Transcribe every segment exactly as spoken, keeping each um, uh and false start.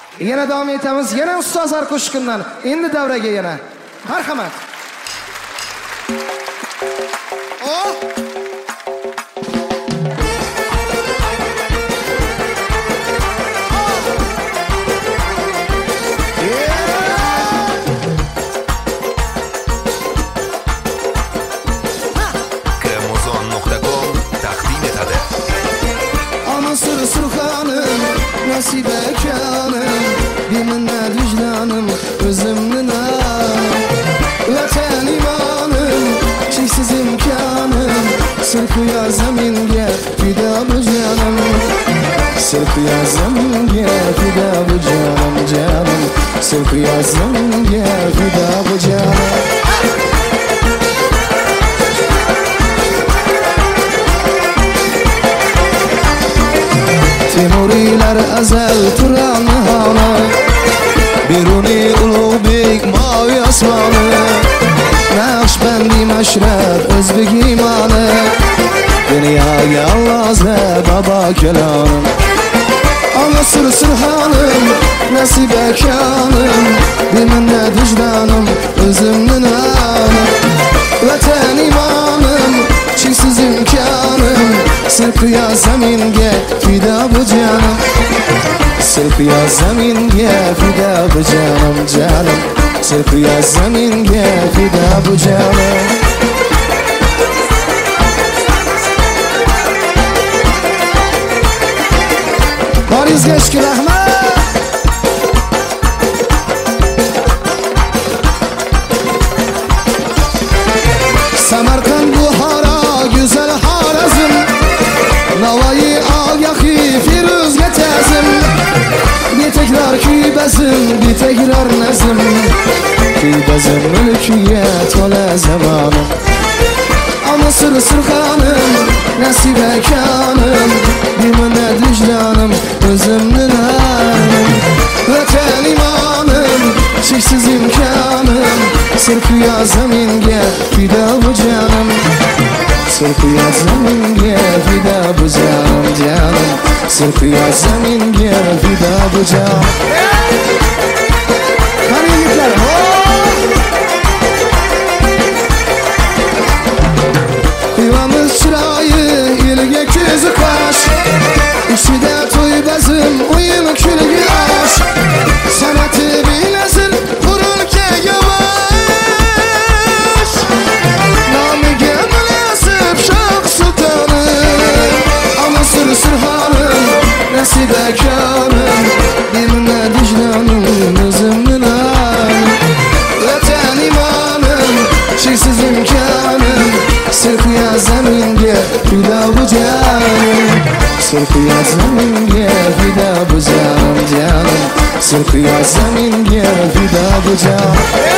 Yana davom etamiz. Yana ustozlar qo'shiqdan. Endi davraga yana. Marhamat. Oh! Nasibe kanım, biminle vicdanım, özümün ağım. Vatan imanım, çeksiz imkanım, sırkıya zeminge fida bu canım. Sırkıya zeminge fida bu canım, canım. Sırkıya zeminge fida bu canım. Temuriler ezel turan hana, Biruni ulubek mavi asmanı, Nakşbendi meşref özbek imanı, Dünyaya Allah'ze baba kelanım. Anasır sırhanım, nasibe kanım, Biminle vicdanım, özümün anım. Vatan imanım, çeksiz imkanım, Sırkıya zeminge fida bu canım. Sırkıya zeminge fida bu canım, canım. Sırkıya zeminge fida bu canım. Bariz geçki rahmet. Samarkand Buhara güzel Harazm, Navayı Agahı Firuz getezim. Bir tekrar kübezim, bir tekrar nezim. Kübezim mülkiye tole zamanım. Anasır sırkanım, nasibe kanım, Biminle vicdanım, özümün ağım. Vatan imanım, çeksiz imkanım, Sırkıya zeminge fida bu canım. Sırkıya zeminge fida bu canım, canım. Sırkıya zeminge fida bu canım. Kariylikler Kıyvamız çırayı, ilge közü kaş, İçide toy bezim, oyun külgü aş. Sanatı bilesin, kurul ke yavaş. Namı gemlesip şak sultanı, Anasır sırhanım, nasibe kanım, Biminle vicdanım, özümün ağım. Vatan imanım, çeksiz imkanım, Sırkıya zeminge fida bu canım. Sırkıya zeminge fida bu canım, canım. Sırkıya zeminge fida bu canım.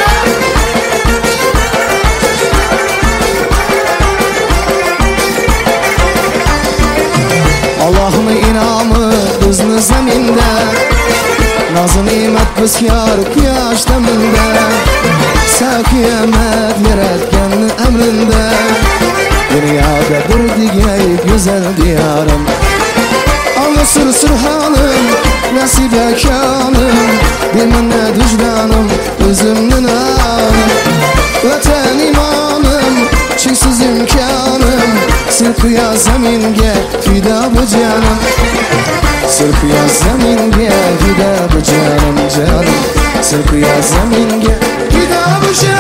Allah'ın inamı hızlı zeminde, Nazı nimet biskar kıyaş deminde, Sakiyemet yaratken emrinde, Dünyada bir digey güzel diyarım. Anasır sırhanım, nasibe kanım, Biminle vicdanım, özümün ağım. Vatan imanım, çeksiz imkanım, Sırkıya zeminge fida bu canım. Sırkıya zeminge fida bu canım, canım. Sırkıya zeminge fida bu canım.